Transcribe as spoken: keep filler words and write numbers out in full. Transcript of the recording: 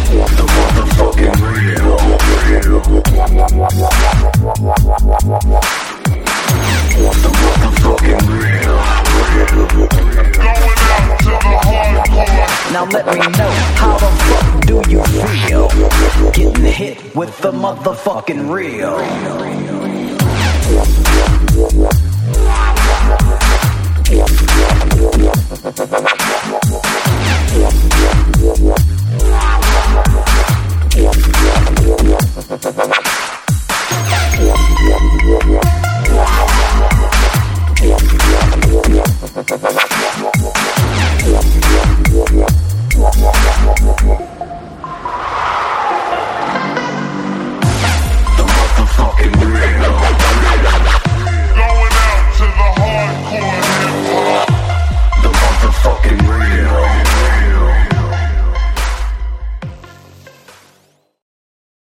the motherfucking real, real. The motherfucking real, real. Going out to the hardcore. Now let me know, how the fuck do you feel? Getting hit with the motherfucking real.